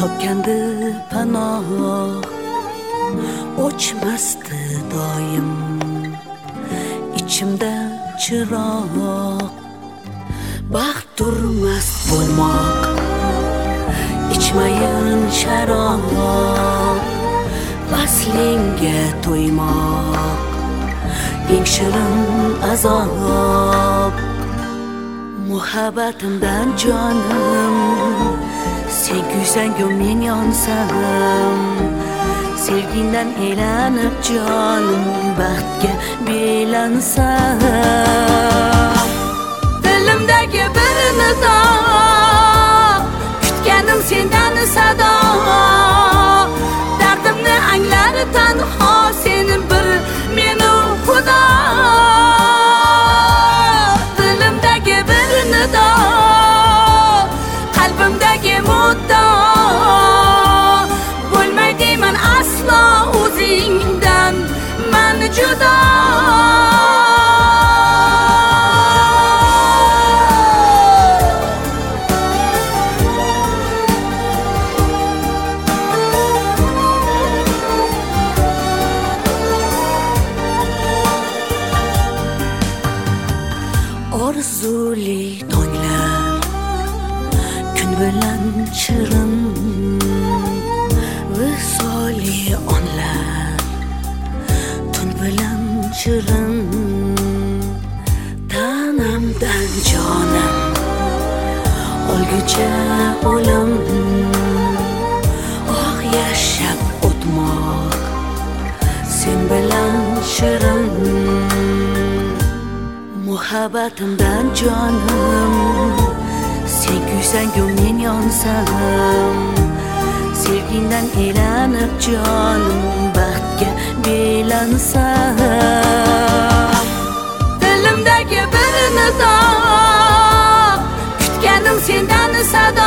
topgandi panoh o'chmasdi doim ichimda chiroq baxt turmas bo'lmoq ichmayin sharob vaslingga to'ymoq eng shirin azob muhabbatimdan jonim sen kuysan-ku men yonsam sevgingdan elanib jonim baxtga belansam dilimdagi bir nido kutganim sendan sado dardimni anglar tanho seni bir meni xudo dilimdagi bir nido qalbimdagi muddo bo'lmay deyman aslo o'zingdan man judo orzuli tonglar kun bilan shirin visoli onlar tun bilan shirin tanamdan jonim olguncha o'lim oh yashab o'tmoq sen bilan shirin muhabbatimdan jonim sen kuysan-ku men yonsam sevgingdan elanib jonim baxtga belansam dilimdagi bir nido kutganim sendan sado